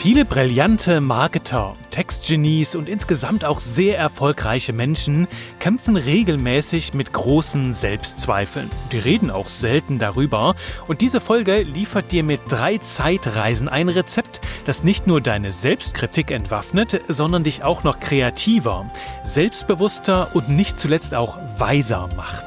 Viele brillante Marketer, Textgenies und insgesamt auch sehr erfolgreiche Menschen kämpfen regelmäßig mit großen Selbstzweifeln. Die reden auch selten darüber. Und diese Folge liefert dir mit 3 Zeitreisen ein Rezept, das nicht nur deine Selbstkritik entwaffnet, sondern dich auch noch kreativer, selbstbewusster und nicht zuletzt auch weiser macht.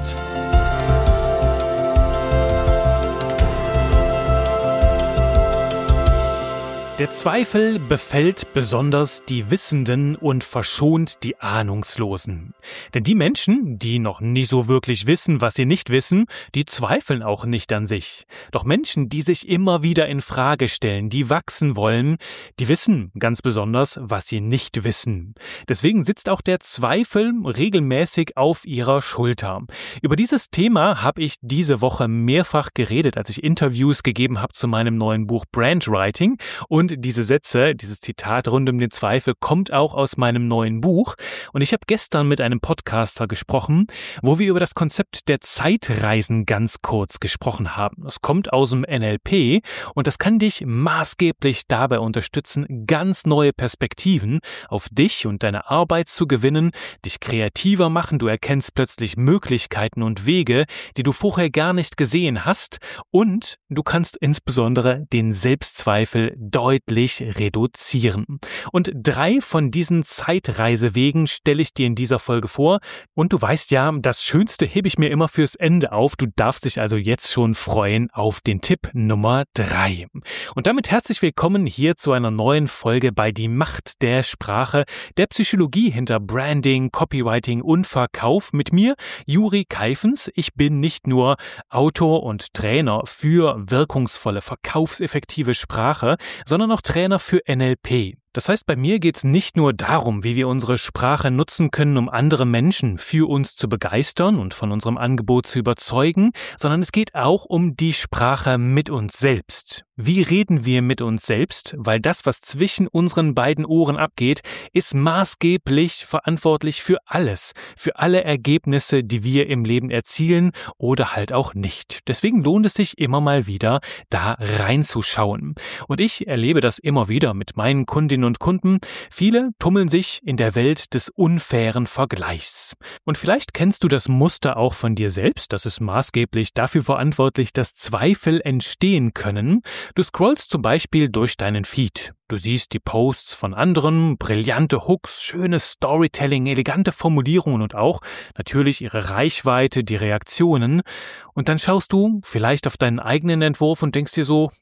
Der Zweifel befällt besonders die Wissenden und verschont die Ahnungslosen. Denn die Menschen, die noch nicht so wirklich wissen, was sie nicht wissen, die zweifeln auch nicht an sich. Doch Menschen, die sich immer wieder in Frage stellen, die wachsen wollen, die wissen ganz besonders, was sie nicht wissen. Deswegen sitzt auch der Zweifel regelmäßig auf ihrer Schulter. Über dieses Thema habe ich diese Woche mehrfach geredet, als ich Interviews gegeben habe zu meinem neuen Buch Brandwriting. Und diese Sätze, dieses Zitat rund um den Zweifel kommt auch aus meinem neuen Buch. Und ich habe gestern mit einem Podcaster gesprochen, wo wir über das Konzept der Zeitreisen ganz kurz gesprochen haben. Das kommt aus dem NLP und das kann dich maßgeblich dabei unterstützen, ganz neue Perspektiven auf dich und deine Arbeit zu gewinnen, dich kreativer machen. Du erkennst plötzlich Möglichkeiten und Wege, die du vorher gar nicht gesehen hast. Und du kannst insbesondere den Selbstzweifel deutlich reduzieren. Und 3 von diesen Zeitreisewegen stelle ich dir in dieser Folge vor. Und du weißt ja, das Schönste hebe ich mir immer fürs Ende auf. Du darfst dich also jetzt schon freuen auf den Tipp Nummer 3. Und damit herzlich willkommen hier zu einer neuen Folge bei Die Macht der Sprache, der Psychologie hinter Branding, Copywriting und Verkauf mit mir, Juri Keifens. Ich bin nicht nur Autor und Trainer für wirkungsvolle, verkaufseffektive Sprache, sondern auch Trainer für NLP. Das heißt, bei mir geht es nicht nur darum, wie wir unsere Sprache nutzen können, um andere Menschen für uns zu begeistern und von unserem Angebot zu überzeugen, sondern es geht auch um die Sprache mit uns selbst. Wie reden wir mit uns selbst? Weil das, was zwischen unseren beiden Ohren abgeht, ist maßgeblich verantwortlich für alles, für alle Ergebnisse, die wir im Leben erzielen oder halt auch nicht. Deswegen lohnt es sich immer mal wieder, da reinzuschauen. Und ich erlebe das immer wieder mit meinen Kundinnen und Kunden. Viele tummeln sich in der Welt des unfairen Vergleichs. Und vielleicht kennst du das Muster auch von dir selbst. Das ist maßgeblich dafür verantwortlich, dass Zweifel entstehen können. Du scrollst zum Beispiel durch deinen Feed. Du siehst die Posts von anderen, brillante Hooks, schönes Storytelling, elegante Formulierungen und auch natürlich ihre Reichweite, die Reaktionen. Und dann schaust du vielleicht auf deinen eigenen Entwurf und denkst dir so,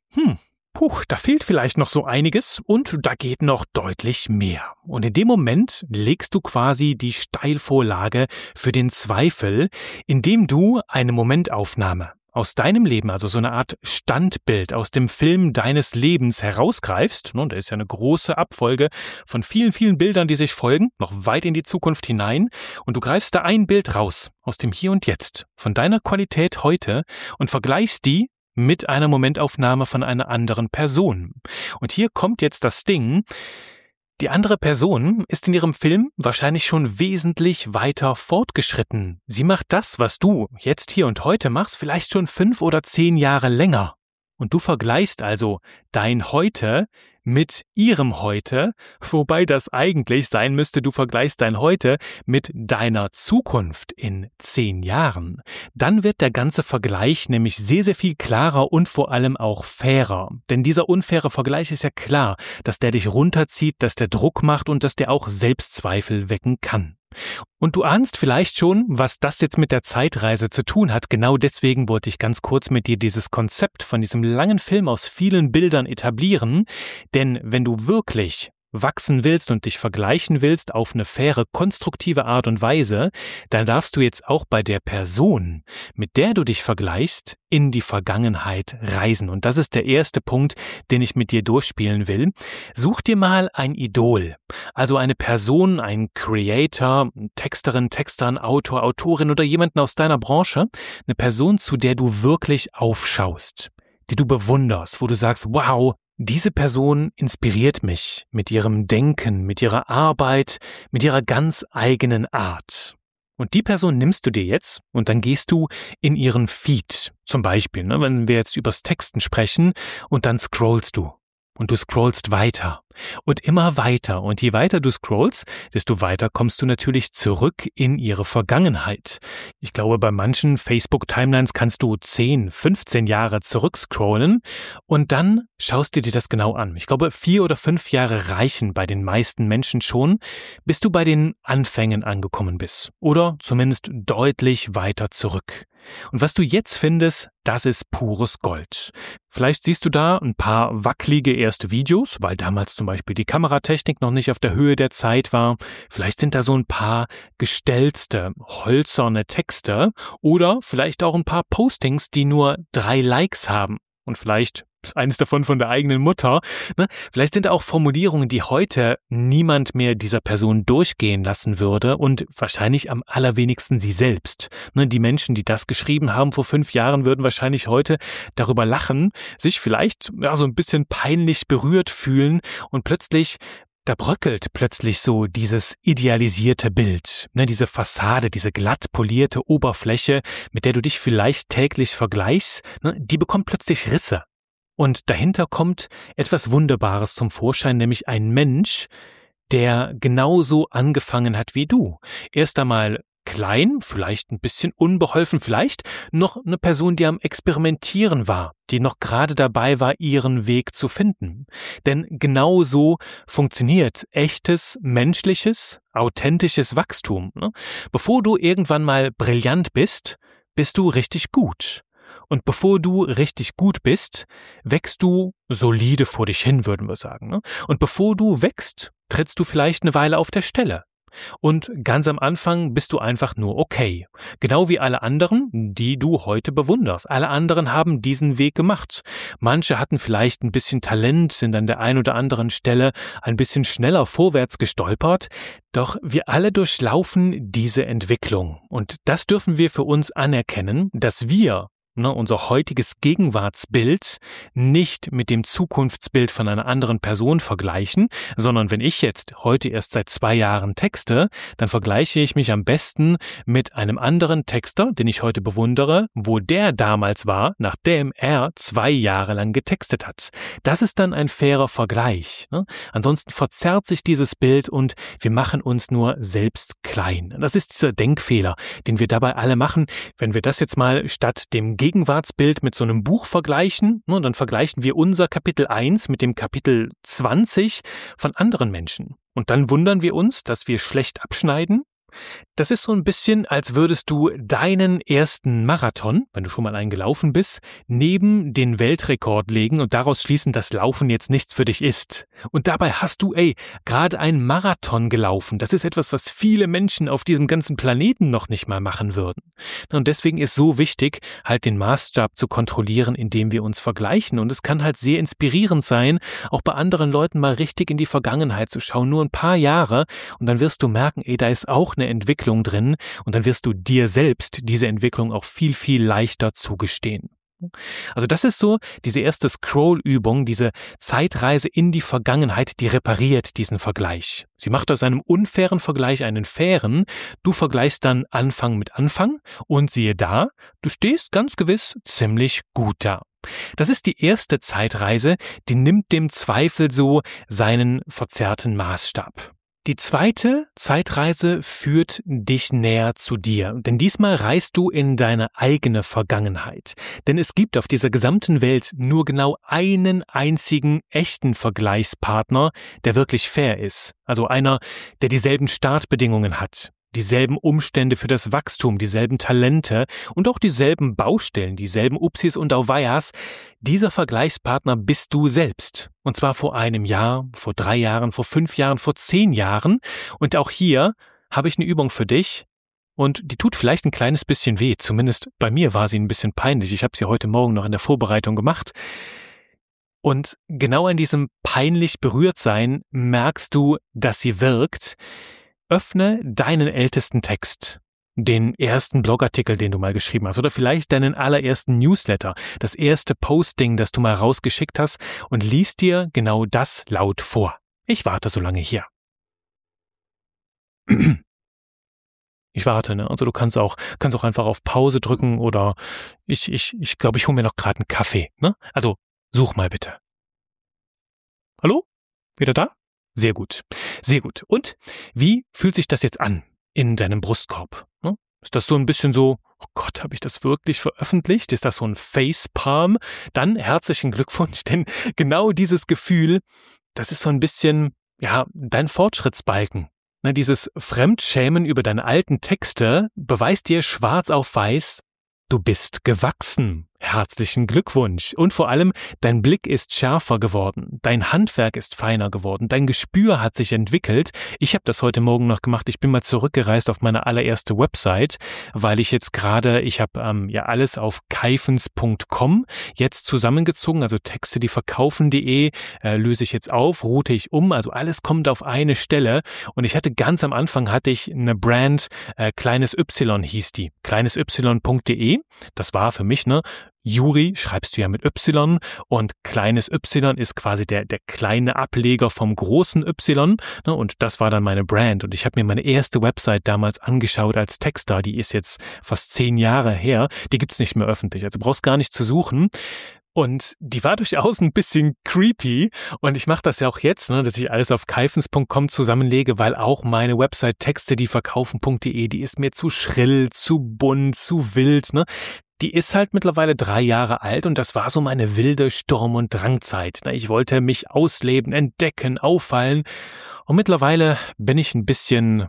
da fehlt vielleicht noch so einiges und da geht noch deutlich mehr. Und in dem Moment legst du quasi die Steilvorlage für den Zweifel, indem du eine Momentaufnahme aus deinem Leben, also so eine Art Standbild aus dem Film deines Lebens herausgreifst. Da ist ja eine große Abfolge von vielen, vielen Bildern, die sich folgen, noch weit in die Zukunft hinein. Und du greifst da ein Bild raus aus dem Hier und Jetzt, von deiner Qualität heute und vergleichst die mit einer Momentaufnahme von einer anderen Person. Und hier kommt jetzt das Ding: Die andere Person ist in ihrem Film wahrscheinlich schon wesentlich weiter fortgeschritten. Sie macht das, was du jetzt hier und heute machst, vielleicht schon 5 oder 10 Jahre länger. Und du vergleichst also dein Heute mit ihrem Heute, wobei das eigentlich sein müsste, du vergleichst dein Heute mit deiner Zukunft in 10 Jahren. Dann wird der ganze Vergleich nämlich sehr, sehr viel klarer und vor allem auch fairer. Denn dieser unfaire Vergleich ist ja klar, dass der dich runterzieht, dass der Druck macht und dass der auch Selbstzweifel wecken kann. Und du ahnst vielleicht schon, was das jetzt mit der Zeitreise zu tun hat. Genau deswegen wollte ich ganz kurz mit dir dieses Konzept von diesem langen Film aus vielen Bildern etablieren. Denn wenn du wirklich wachsen willst und dich vergleichen willst auf eine faire, konstruktive Art und Weise, dann darfst du jetzt auch bei der Person, mit der du dich vergleichst, in die Vergangenheit reisen. Und das ist der erste Punkt, den ich mit dir durchspielen will. Such dir mal ein Idol, also eine Person, ein Creator, Texterin, Texter, ein Autor, Autorin oder jemanden aus deiner Branche, eine Person, zu der du wirklich aufschaust, die du bewunderst, wo du sagst, wow, diese Person inspiriert mich mit ihrem Denken, mit ihrer Arbeit, mit ihrer ganz eigenen Art. Und die Person nimmst du dir jetzt und dann gehst du in ihren Feed. Zum Beispiel, wenn wir jetzt übers Texten sprechen und dann scrollst du. Und du scrollst weiter Und immer weiter. Und je weiter du scrollst, desto weiter kommst du natürlich zurück in ihre Vergangenheit. Ich glaube, bei manchen Facebook-Timelines kannst du 10, 15 Jahre zurückscrollen und dann schaust du dir das genau an. Ich glaube, 4 oder 5 Jahre reichen bei den meisten Menschen schon, bis du bei den Anfängen angekommen bist. Oder zumindest deutlich weiter zurück. Und was du jetzt findest, das ist pures Gold. Vielleicht siehst du da ein paar wackelige erste Videos, weil damals zum Beispiel die Kameratechnik noch nicht auf der Höhe der Zeit war. Vielleicht sind da so ein paar gestelzte, hölzerne Texte oder vielleicht auch ein paar Postings, die nur 3 Likes haben. Und vielleicht ist eines davon von der eigenen Mutter. Vielleicht sind da auch Formulierungen, die heute niemand mehr dieser Person durchgehen lassen würde und wahrscheinlich am allerwenigsten sie selbst. Die Menschen, die das geschrieben haben vor 5 Jahren, würden wahrscheinlich heute darüber lachen, sich vielleicht so ein bisschen peinlich berührt fühlen und plötzlich da bröckelt plötzlich so dieses idealisierte Bild, diese Fassade, diese glatt polierte Oberfläche, mit der du dich vielleicht täglich vergleichst, die bekommt plötzlich Risse. Und dahinter kommt etwas Wunderbares zum Vorschein, nämlich ein Mensch, der genauso angefangen hat wie du. Erst einmal klein, vielleicht ein bisschen unbeholfen, vielleicht noch eine Person, die am Experimentieren war, die noch gerade dabei war, ihren Weg zu finden. Denn genauso funktioniert echtes, menschliches, authentisches Wachstum. Bevor du irgendwann mal brillant bist, bist du richtig gut. Und bevor du richtig gut bist, wächst du solide vor dich hin, würden wir sagen. Und bevor du wächst, trittst du vielleicht eine Weile auf der Stelle. Und ganz am Anfang bist du einfach nur okay. Genau wie alle anderen, die du heute bewunderst. Alle anderen haben diesen Weg gemacht. Manche hatten vielleicht ein bisschen Talent, sind an der einen oder anderen Stelle ein bisschen schneller vorwärts gestolpert. Doch wir alle durchlaufen diese Entwicklung. Und das dürfen wir für uns anerkennen, dass wir unser heutiges Gegenwartsbild nicht mit dem Zukunftsbild von einer anderen Person vergleichen, sondern wenn ich jetzt heute erst seit 2 Jahren texte, dann vergleiche ich mich am besten mit einem anderen Texter, den ich heute bewundere, wo der damals war, nachdem er 2 Jahre lang getextet hat. Das ist dann ein fairer Vergleich. Ansonsten verzerrt sich dieses Bild und wir machen uns nur selbst klein. Das ist dieser Denkfehler, den wir dabei alle machen. Wenn wir das jetzt mal statt dem Gegenwartsbild mit so einem Buch vergleichen, dann vergleichen wir unser Kapitel 1 mit dem Kapitel 20 von anderen Menschen. Und dann wundern wir uns, dass wir schlecht abschneiden. Das ist so ein bisschen, als würdest du deinen ersten Marathon, wenn du schon mal einen gelaufen bist, neben den Weltrekord legen und daraus schließen, dass Laufen jetzt nichts für dich ist. Und dabei hast du, gerade einen Marathon gelaufen. Das ist etwas, was viele Menschen auf diesem ganzen Planeten noch nicht mal machen würden. Und deswegen ist so wichtig, halt den Maßstab zu kontrollieren, indem wir uns vergleichen. Und es kann halt sehr inspirierend sein, auch bei anderen Leuten mal richtig in die Vergangenheit zu schauen. Nur ein paar Jahre und dann wirst du merken, da ist auch eine Entwicklung drin und dann wirst du dir selbst diese Entwicklung auch viel, viel leichter zugestehen. Also das ist so diese erste Scroll-Übung, diese Zeitreise in die Vergangenheit, die repariert diesen Vergleich. Sie macht aus einem unfairen Vergleich einen fairen. Du vergleichst dann Anfang mit Anfang und siehe da, du stehst ganz gewiss ziemlich gut da. Das ist die erste Zeitreise, die nimmt dem Zweifel so seinen verzerrten Maßstab. Die zweite Zeitreise führt dich näher zu dir, denn diesmal reist du in deine eigene Vergangenheit. Denn es gibt auf dieser gesamten Welt nur genau einen einzigen echten Vergleichspartner, der wirklich fair ist. Also einer, der dieselben Startbedingungen hat. Dieselben Umstände für das Wachstum, dieselben Talente und auch dieselben Baustellen, dieselben Upsis und Auweihas. Dieser Vergleichspartner bist du selbst. Und zwar vor einem Jahr, vor 3 Jahren, vor 5 Jahren, vor 10 Jahren. Und auch hier habe ich eine Übung für dich. Und die tut vielleicht ein kleines bisschen weh. Zumindest bei mir war sie ein bisschen peinlich. Ich habe sie heute Morgen noch in der Vorbereitung gemacht. Und genau an diesem peinlich berührt sein merkst du, dass sie wirkt. Öffne deinen ältesten Text, den ersten Blogartikel, den du mal geschrieben hast, oder vielleicht deinen allerersten Newsletter, das erste Posting, das du mal rausgeschickt hast, und lies dir genau das laut vor. Ich warte so lange hier. Ich warte, Also du kannst auch einfach auf Pause drücken oder ich glaube, ich hole mir noch gerade einen Kaffee, Also such mal bitte. Hallo? Wieder da? Sehr gut. Sehr gut. Und wie fühlt sich das jetzt an in deinem Brustkorb? Ne? Ist das so ein bisschen so, oh Gott, habe ich das wirklich veröffentlicht? Ist das so ein Facepalm? Dann herzlichen Glückwunsch, denn genau dieses Gefühl, das ist so ein bisschen, ja, dein Fortschrittsbalken. Ne, dieses Fremdschämen über deine alten Texte beweist dir schwarz auf weiß, du bist gewachsen. Herzlichen Glückwunsch. Und vor allem, dein Blick ist schärfer geworden, dein Handwerk ist feiner geworden, dein Gespür hat sich entwickelt. Ich habe das heute Morgen noch gemacht. Ich bin mal zurückgereist auf meine allererste Website, weil ich jetzt gerade, ich habe alles auf kaifens.com jetzt zusammengezogen, also Texte, die verkaufen.de, löse ich jetzt auf, route ich um, also alles kommt auf eine Stelle. Und ich hatte ganz am Anfang eine Brand, Kleines Y hieß die, kleinesy.de. Das war für mich, Juri schreibst du ja mit Y und kleines Y ist quasi der kleine Ableger vom großen Y, ne, und das war dann meine Brand. Und ich habe mir meine erste Website damals angeschaut als Texter, die ist jetzt fast 10 Jahre her, die gibt's nicht mehr öffentlich, also brauchst gar nicht zu suchen. Und die war durchaus ein bisschen creepy und ich mache das ja auch jetzt, dass ich alles auf kaifens.com zusammenlege, weil auch meine Website Texte, die verkaufen.de, die ist mir zu schrill, zu bunt, zu wild, Die ist halt mittlerweile 3 Jahre alt und das war so meine wilde Sturm- und Drangzeit. Ich wollte mich ausleben, entdecken, auffallen und mittlerweile bin ich ein bisschen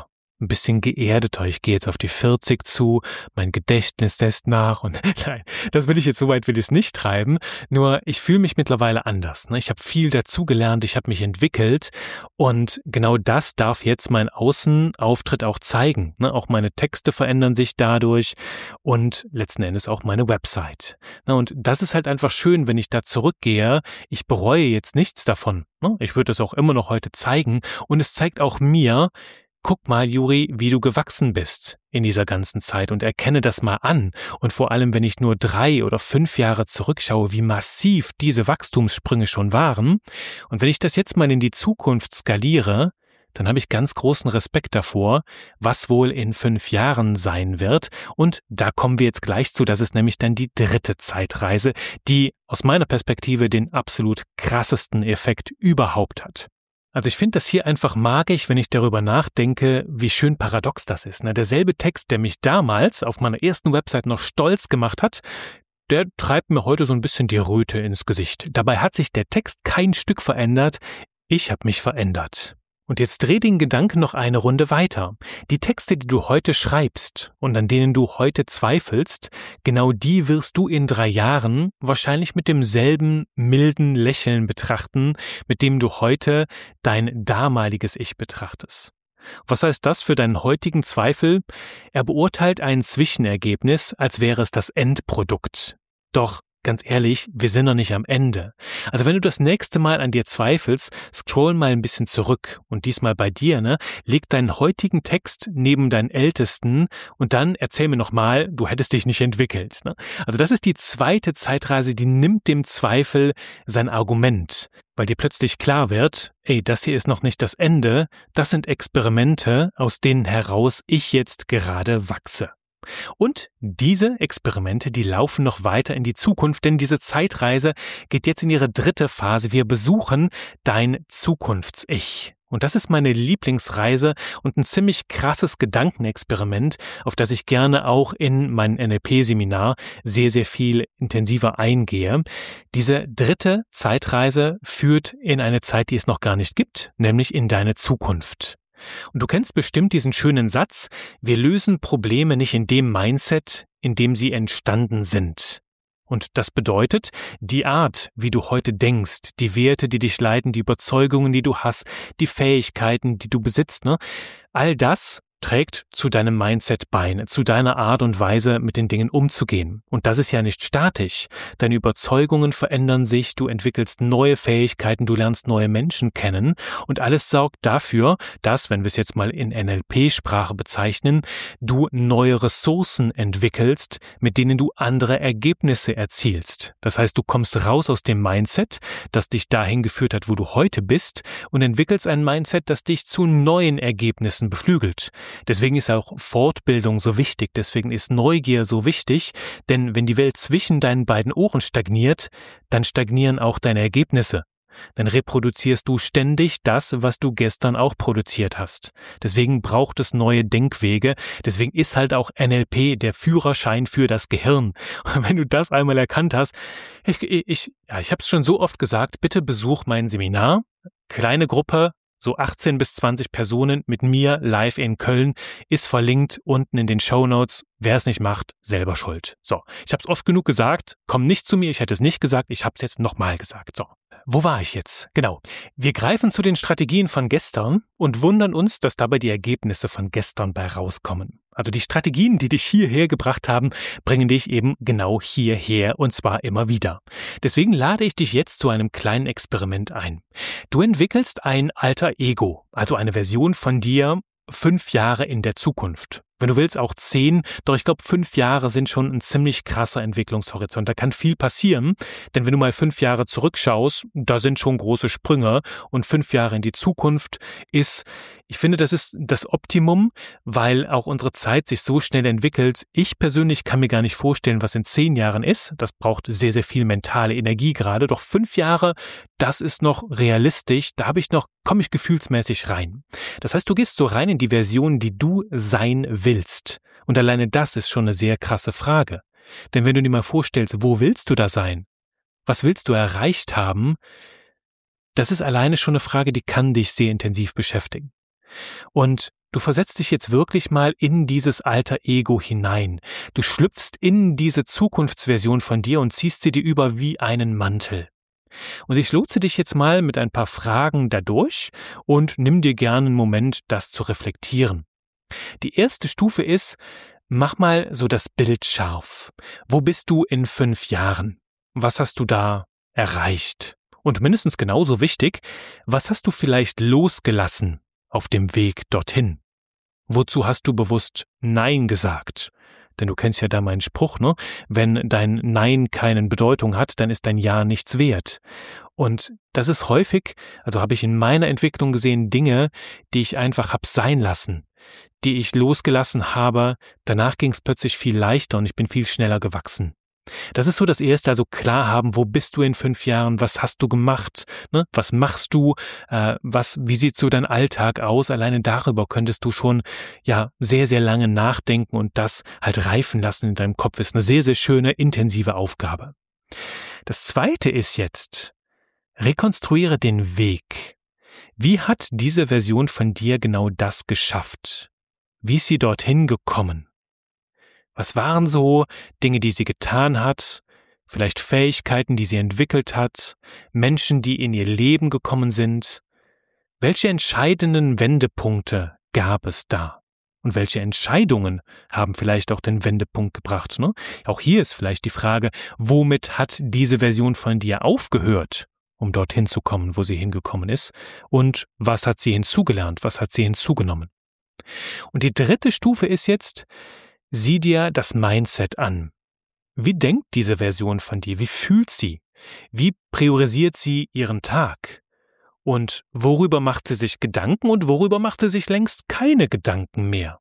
geerdeter. Ich gehe jetzt auf die 40 zu, mein Gedächtnis lässt nach und nein, das will ich jetzt, so weit will ich es nicht treiben, nur ich fühle mich mittlerweile anders. Ich habe viel dazugelernt, ich habe mich entwickelt und genau das darf jetzt mein Außenauftritt auch zeigen. Auch meine Texte verändern sich dadurch und letzten Endes auch meine Website. Und das ist halt einfach schön, wenn ich da zurückgehe. Ich bereue jetzt nichts davon. Ich würde es auch immer noch heute zeigen und es zeigt auch mir, guck mal, Juri, wie du gewachsen bist in dieser ganzen Zeit und erkenne das mal an. Und vor allem, wenn ich nur 3 oder 5 Jahre zurückschaue, wie massiv diese Wachstumssprünge schon waren. Und wenn ich das jetzt mal in die Zukunft skaliere, dann habe ich ganz großen Respekt davor, was wohl in 5 Jahren sein wird. Und da kommen wir jetzt gleich zu. Das ist nämlich dann die 3. Zeitreise, die aus meiner Perspektive den absolut krassesten Effekt überhaupt hat. Also ich finde das hier einfach magisch, wenn ich darüber nachdenke, wie schön paradox das ist. Derselbe Text, der mich damals auf meiner ersten Website noch stolz gemacht hat, der treibt mir heute so ein bisschen die Röte ins Gesicht. Dabei hat sich der Text kein Stück verändert, ich habe mich verändert. Und jetzt dreh den Gedanken noch eine Runde weiter. Die Texte, die du heute schreibst und an denen du heute zweifelst, genau die wirst du in 3 Jahren wahrscheinlich mit demselben milden Lächeln betrachten, mit dem du heute dein damaliges Ich betrachtest. Was heißt das für deinen heutigen Zweifel? Er beurteilt ein Zwischenergebnis, als wäre es das Endprodukt. Doch ganz ehrlich, wir sind noch nicht am Ende. Also wenn du das nächste Mal an dir zweifelst, scroll mal ein bisschen zurück und diesmal bei dir, leg deinen heutigen Text neben deinen ältesten und dann erzähl mir nochmal, du hättest dich nicht entwickelt. Also das ist die 2. Zeitreise, die nimmt dem Zweifel sein Argument, weil dir plötzlich klar wird, das hier ist noch nicht das Ende, das sind Experimente, aus denen heraus ich jetzt gerade wachse. Und diese Experimente, die laufen noch weiter in die Zukunft, denn diese Zeitreise geht jetzt in ihre 3. Phase. Wir besuchen dein Zukunfts-Ich. Und das ist meine Lieblingsreise und ein ziemlich krasses Gedankenexperiment, auf das ich gerne auch in meinem NLP-Seminar sehr, sehr viel intensiver eingehe. Diese 3. Zeitreise führt in eine Zeit, die es noch gar nicht gibt, nämlich in deine Zukunft. Und du kennst bestimmt diesen schönen Satz, wir lösen Probleme nicht in dem Mindset, in dem sie entstanden sind. Und das bedeutet, die Art, wie du heute denkst, die Werte, die dich leiten, die Überzeugungen, die du hast, die Fähigkeiten, die du besitzt, all das trägt zu deinem Mindset bei, zu deiner Art und Weise, mit den Dingen umzugehen. Und das ist ja nicht statisch. Deine Überzeugungen verändern sich, du entwickelst neue Fähigkeiten, du lernst neue Menschen kennen und alles sorgt dafür, dass, wenn wir es jetzt mal in NLP-Sprache bezeichnen, du neue Ressourcen entwickelst, mit denen du andere Ergebnisse erzielst. Das heißt, du kommst raus aus dem Mindset, das dich dahin geführt hat, wo du heute bist und entwickelst ein Mindset, das dich zu neuen Ergebnissen beflügelt. Deswegen ist auch Fortbildung so wichtig, deswegen ist Neugier so wichtig, denn wenn die Welt zwischen deinen beiden Ohren stagniert, dann stagnieren auch deine Ergebnisse. dann reproduzierst du ständig das, was du gestern auch produziert hast. Deswegen braucht es neue Denkwege. Deswegen ist halt auch NLP der Führerschein für das Gehirn. Und wenn du das einmal erkannt hast, ich habe es schon so oft gesagt, bitte besuch mein Seminar. Kleine Gruppe, so 18 bis 20 Personen mit mir live in Köln, ist verlinkt unten in den Shownotes. Wer es nicht macht, selber schuld. So, ich habe es oft genug gesagt, komm nicht zu mir, ich hätte es nicht gesagt, ich habe es jetzt nochmal gesagt. So, wo war ich jetzt? Genau, wir greifen zu den Strategien von gestern und wundern uns, dass dabei die Ergebnisse von gestern bei rauskommen. Also die Strategien, die dich hierher gebracht haben, bringen dich eben genau hierher und zwar immer wieder. Deswegen lade ich dich jetzt zu einem kleinen Experiment ein. Du entwickelst ein alter Ego, also eine Version von dir 5 Jahre in der Zukunft. Wenn du willst, auch 10, doch ich glaube 5 Jahre sind schon ein ziemlich krasser Entwicklungshorizont. Da kann viel passieren, denn wenn du mal 5 Jahre zurückschaust, da sind schon große Sprünge und 5 Jahre in die Zukunft ist, ich finde, das ist das Optimum, weil auch unsere Zeit sich so schnell entwickelt. Ich persönlich kann mir gar nicht vorstellen, was in 10 Jahren ist. Das braucht sehr, sehr viel mentale Energie gerade. Doch 5 Jahre, das ist noch realistisch. Da komme ich gefühlsmäßig rein. Das heißt, du gehst so rein in die Version, die du sein willst. Und alleine das ist schon eine sehr krasse Frage. Denn wenn du dir mal vorstellst, wo willst du da sein? Was willst du erreicht haben? Das ist alleine schon eine Frage, die kann dich sehr intensiv beschäftigen. Und du versetzt dich jetzt wirklich mal in dieses alter Ego hinein. Du schlüpfst in diese Zukunftsversion von dir und ziehst sie dir über wie einen Mantel. Und ich lotse dich jetzt mal mit ein paar Fragen dadurch und nimm dir gerne einen Moment, das zu reflektieren. Die erste Stufe ist, mach mal so das Bild scharf. Wo bist du in 5 Jahren? Was hast du da erreicht? Und mindestens genauso wichtig, was hast du vielleicht losgelassen auf dem Weg dorthin? Wozu hast du bewusst Nein gesagt? Denn du kennst ja da meinen Spruch, ne? Wenn dein Nein keine Bedeutung hat, dann ist dein Ja nichts wert. Und das ist häufig, also habe ich in meiner Entwicklung gesehen, Dinge, die ich einfach hab sein lassen, die ich losgelassen habe. Danach ging es plötzlich viel leichter und ich bin viel schneller gewachsen. Das ist so das Erste, also klar haben, wo bist du in 5 Jahren, was hast du gemacht, ne? Was machst du, wie sieht so dein Alltag aus? Alleine darüber könntest du schon sehr, sehr lange nachdenken und das halt reifen lassen in deinem Kopf. Ist eine sehr, sehr schöne, intensive Aufgabe. Das Zweite ist jetzt, rekonstruiere den Weg. Wie hat diese Version von dir genau das geschafft? Wie ist sie dorthin gekommen? Was waren so Dinge, die sie getan hat, vielleicht Fähigkeiten, die sie entwickelt hat, Menschen, die in ihr Leben gekommen sind? Welche entscheidenden Wendepunkte gab es da? Und welche Entscheidungen haben vielleicht auch den Wendepunkt gebracht? Ne? Auch hier ist vielleicht die Frage, womit hat diese Version von dir aufgehört, um dorthin zu kommen, wo sie hingekommen ist? Und was hat sie hinzugelernt? Was hat sie hinzugenommen? Und die dritte Stufe ist jetzt, sieh dir das Mindset an. Wie denkt diese Version von dir? Wie fühlt sie? Wie priorisiert sie ihren Tag? Und worüber macht sie sich Gedanken und worüber macht sie sich längst keine Gedanken mehr?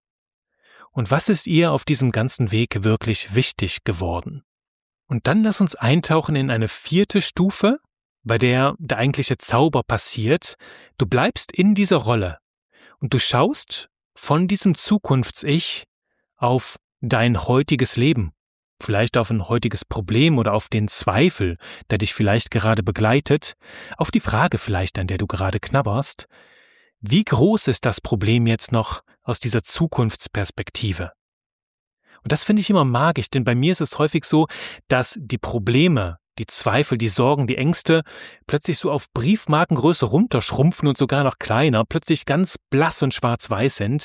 Und was ist ihr auf diesem ganzen Weg wirklich wichtig geworden? Und dann lass uns eintauchen in eine 4. Stufe, bei der der eigentliche Zauber passiert. Du bleibst in dieser Rolle und du schaust von diesem Zukunfts-Ich auf dein heutiges Leben, vielleicht auf ein heutiges Problem oder auf den Zweifel, der dich vielleicht gerade begleitet, auf die Frage vielleicht, an der du gerade knabberst, wie groß ist das Problem jetzt noch aus dieser Zukunftsperspektive? Und das finde ich immer magisch, denn bei mir ist es häufig so, dass die Probleme, die Zweifel, die Sorgen, die Ängste plötzlich so auf Briefmarkengröße runterschrumpfen und sogar noch kleiner, plötzlich ganz blass und schwarz-weiß sind.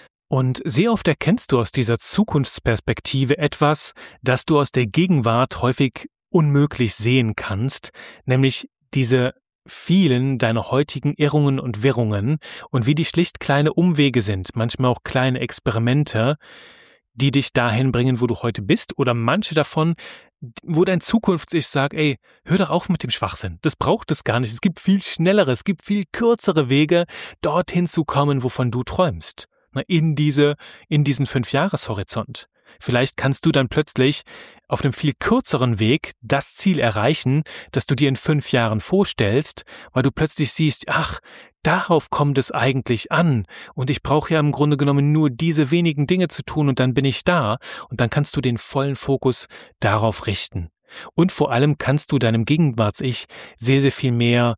Und sehr oft erkennst du aus dieser Zukunftsperspektive etwas, das du aus der Gegenwart häufig unmöglich sehen kannst, nämlich diese vielen deiner heutigen Irrungen und Wirrungen und wie die schlicht kleine Umwege sind, manchmal auch kleine Experimente, die dich dahin bringen, wo du heute bist, oder manche davon, wo dein Zukunfts-Ich sagt, ey, hör doch auf mit dem Schwachsinn, das braucht es gar nicht, es gibt viel schnellere, es gibt viel kürzere Wege, dorthin zu kommen, wovon du träumst. In diesen 5-Jahres-Horizont. Vielleicht kannst du dann plötzlich auf einem viel kürzeren Weg das Ziel erreichen, das du dir in 5 Jahren vorstellst, weil du plötzlich siehst, ach, darauf kommt es eigentlich an und ich brauche ja im Grunde genommen nur diese wenigen Dinge zu tun und dann bin ich da und dann kannst du den vollen Fokus darauf richten. Und vor allem kannst du deinem Gegenwarts-Ich sehr, sehr viel mehr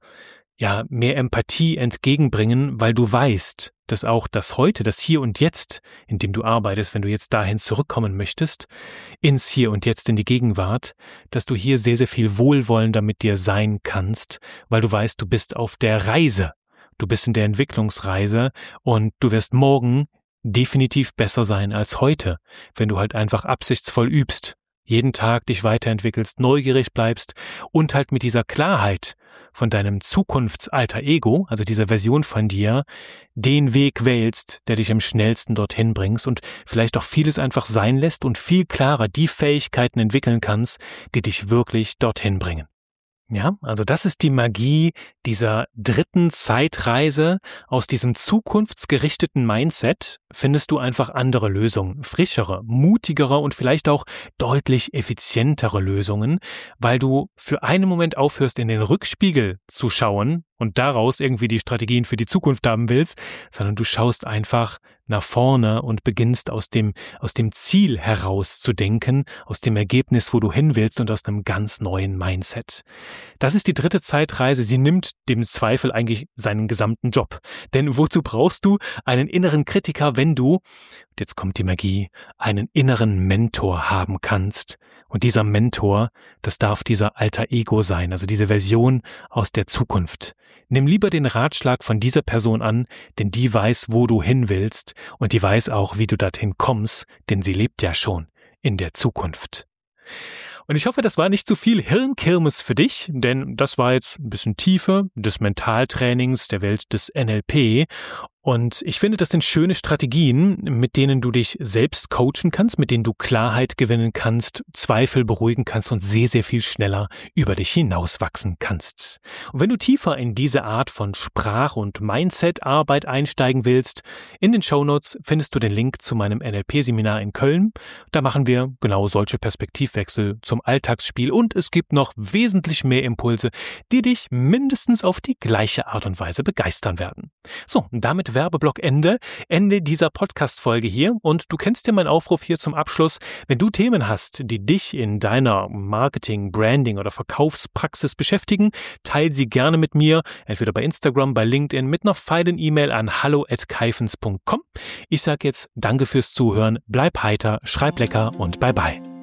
Empathie entgegenbringen, weil du weißt, dass auch das Heute, das Hier und Jetzt, in dem du arbeitest, wenn du jetzt dahin zurückkommen möchtest, ins Hier und Jetzt, in die Gegenwart, dass du hier sehr, sehr viel wohlwollender mit dir sein kannst, weil du weißt, du bist auf der Reise. Du bist in der Entwicklungsreise und du wirst morgen definitiv besser sein als heute, wenn du halt einfach absichtsvoll übst, jeden Tag dich weiterentwickelst, neugierig bleibst und halt mit dieser Klarheit von deinem Zukunftsalter Ego, also dieser Version von dir, den Weg wählst, der dich am schnellsten dorthin bringst und vielleicht auch vieles einfach sein lässt und viel klarer die Fähigkeiten entwickeln kannst, die dich wirklich dorthin bringen. Ja, also das ist die Magie dieser dritten Zeitreise. Aus diesem zukunftsgerichteten Mindset findest du einfach andere Lösungen, frischere, mutigere und vielleicht auch deutlich effizientere Lösungen, weil du für einen Moment aufhörst, in den Rückspiegel zu schauen und daraus irgendwie die Strategien für die Zukunft haben willst, sondern du schaust einfach nach vorne und beginnst aus dem Ziel heraus zu denken, aus dem Ergebnis, wo du hin willst und aus einem ganz neuen Mindset. Das ist die dritte Zeitreise. Sie nimmt dem Zweifel eigentlich seinen gesamten Job. Denn wozu brauchst du einen inneren Kritiker, wenn du, jetzt kommt die Magie, einen inneren Mentor haben kannst? Und dieser Mentor, das darf dieser Alter Ego sein, also diese Version aus der Zukunft. Nimm lieber den Ratschlag von dieser Person an, denn die weiß, wo du hin willst und die weiß auch, wie du dorthin kommst, denn sie lebt ja schon in der Zukunft. Und ich hoffe, das war nicht zu viel Hirnkirmes für dich, denn das war jetzt ein bisschen Tiefe des Mentaltrainings, der Welt des NLP. Und ich finde, das sind schöne Strategien, mit denen du dich selbst coachen kannst, mit denen du Klarheit gewinnen kannst, Zweifel beruhigen kannst und sehr, sehr viel schneller über dich hinauswachsen kannst. Und wenn du tiefer in diese Art von Sprach- und Mindset-Arbeit einsteigen willst, in den Shownotes findest du den Link zu meinem NLP-Seminar in Köln. Da machen wir genau solche Perspektivwechsel zum Alltagsspiel und es gibt noch wesentlich mehr Impulse, die dich mindestens auf die gleiche Art und Weise begeistern werden. So, damit Werbeblock Ende dieser Podcast-Folge hier und du kennst ja meinen Aufruf hier zum Abschluss. Wenn du Themen hast, die dich in deiner Marketing, Branding oder Verkaufspraxis beschäftigen, teile sie gerne mit mir, entweder bei Instagram, bei LinkedIn, mit einer feilen E-Mail an hallo@kaifens.com. Ich sage jetzt danke fürs Zuhören, bleib heiter, schreib lecker und bye bye.